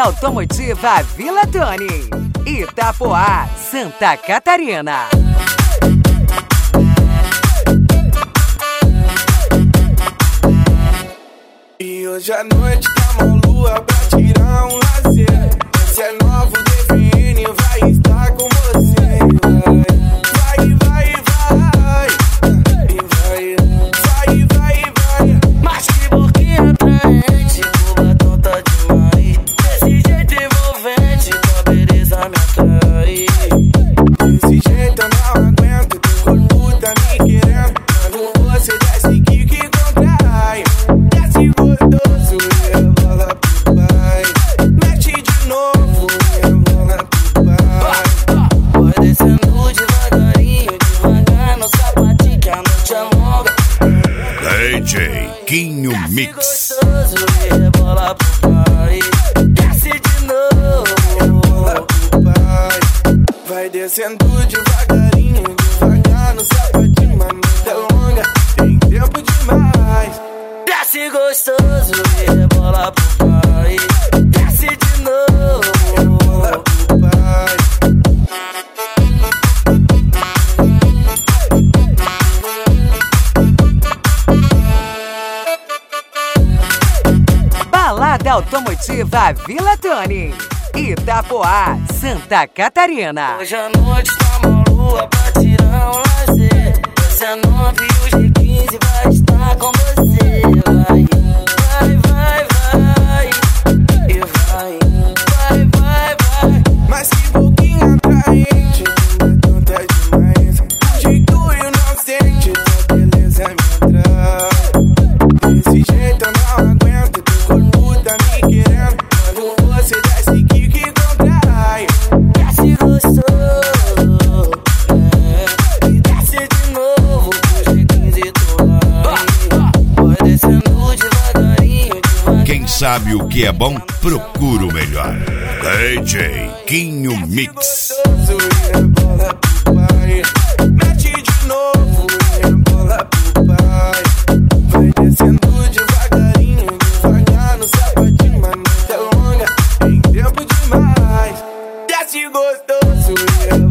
Automotiva Vila Tony, Itapoá, Santa Catarina. E hoje à noite tá uma lua pra tirar um lazer. Esse é novo DVN, vai estar com você. Vai, vai, vai. E vai, vai, vai, vai. Mas que boquinha atraente, o batom tá demais. Desse jeito envolvente, tua beleza me atrai. Desse jeito eu não aguento, teu corpo tá me querendo. Quando você desce que contrai. Desce gostoso e rebola pro pai. Mexe de novo e rebola pro pai. Vai descendo devagarinho, devagar no sapatinho que a noite é longa. DJ Quinho Mix. Gostoso e rebola pro pai. Desce de novo pro pai. Vai descendo devagarinho, devagar no sapatinho. Uma noite é longa, tem tempo demais. desce gostoso e rebola pro pai. Desce de novo pro pai. Balada Automotiva Vila Tony, Itapoá, Santa Catarina. Hoje à noite tá uma lua pra tirar um lazer. 19 e os G15 vai estar com você. Vai, vai, vai, vai. E vai, vai, vai, vai. Mas que pouquinho atraente, ainda tanta demais. Um jeito inocente, tua beleza me atrai. Desse jeito eu não aguento, teu corpo tá me querendo. Quando você desce que contrai. Desce gostoso, e desce de novo pro G15 tu vai. Vai descendo devagarinho, devagarinho. Quem sabe o que é bom, procura o melhor. DJ Quinho Mix. Gostoso e rebola pro pai. Mete de novo e rebola pro pai. Vai descendo devagarinho, devagar no sapatinho. Uma noite é longa, tem tempo demais. Desce gostoso e rebola